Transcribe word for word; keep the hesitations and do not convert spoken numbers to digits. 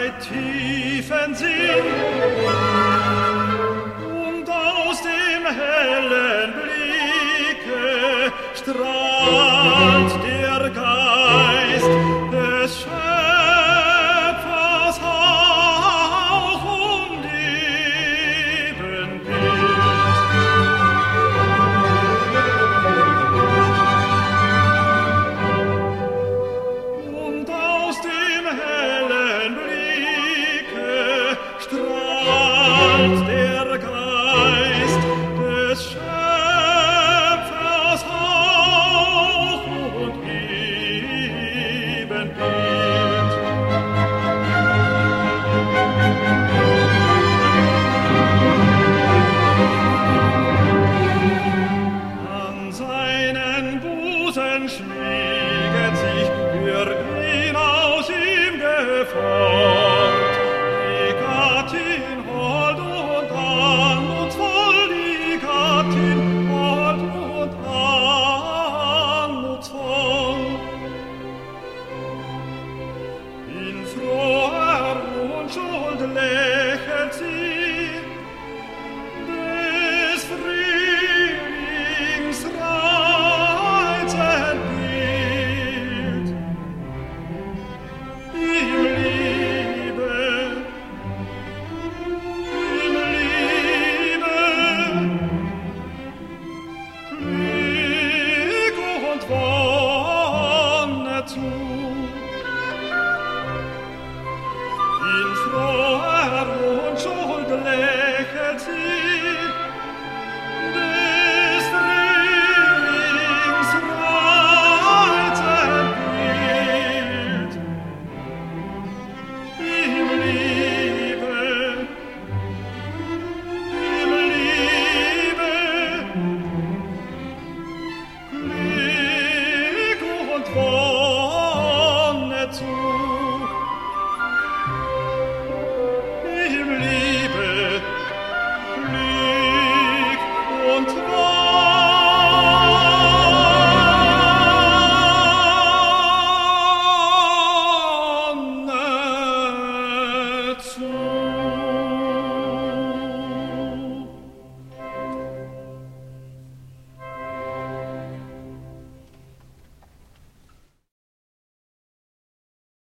seit tiefen Sinn, und aus dem hellen Blicke strahlt der Geist des Schöpfers Hauch und Ebenbild. Und aus dem hellen Blicke strahlt der Geist des Schöpfers Hauch und Ebenbild. An seinen Busen schmieget sich für ihn aus ihm gefallen